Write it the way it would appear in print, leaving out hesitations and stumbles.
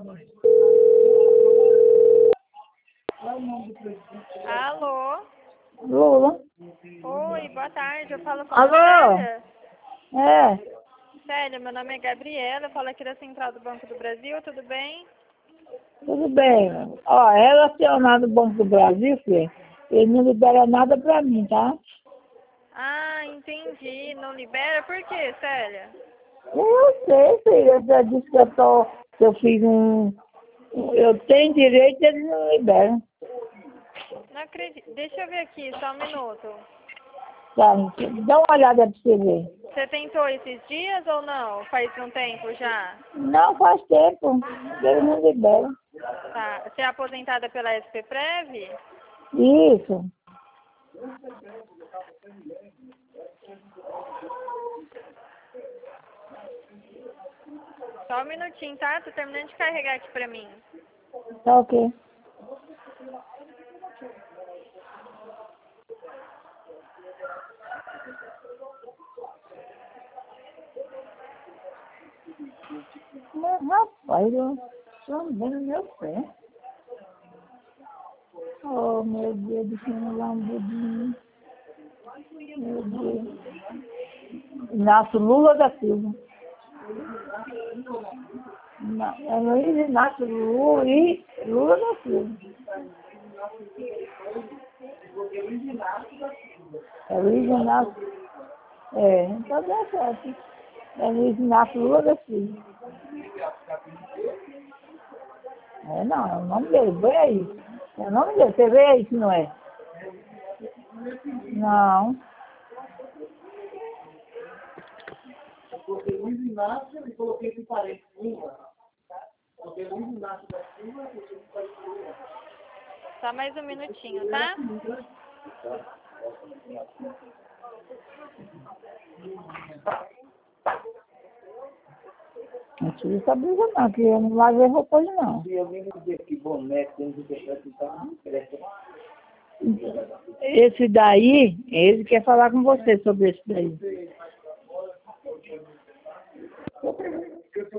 Alô? Lula? Oi, boa tarde. Eu falo com a Alô? Célia. É, Célia, meu nome é Gabriela, eu falo aqui da Central do Banco do Brasil, tudo bem? tudo bem. Ó, relacionado ao Banco do Brasil, filho, ele não libera nada pra mim, tá? Ah, entendi. Não libera? Por quê, Célia? Eu sei, filho, eu já disse que eu fiz eu tenho direito, eles não liberam. Não acredito. Deixa eu ver aqui, só um minuto. Tá? Dá uma olhada pra você ver. Você tentou esses dias ou não? Faz um tempo já? Não faz tempo, eles não liberam. Tá. Você é aposentada pela SPPrev? Isso. Só um minutinho, tá? Tô terminando de carregar aqui pra mim. Tá ok. Mas, rapaz, eu estou vendo meu pé. Oh, meu Deus, deixa eu dar um dedinho. Meu Deus. Inácio Lula da Silva. É Luiz Inácio Lula da Silva. É Luiz Inácio. É, então dá certo. É Luiz Inácio Lula da Silva. É, não, é o nome dele, vê aí. É o nome dele, você vê aí se não é. Não. Só mais um minutinho, tá? Não tira essa briga não, que eu não lavei roupa hoje não. Esse daí, ele quer falar com você sobre esse daí.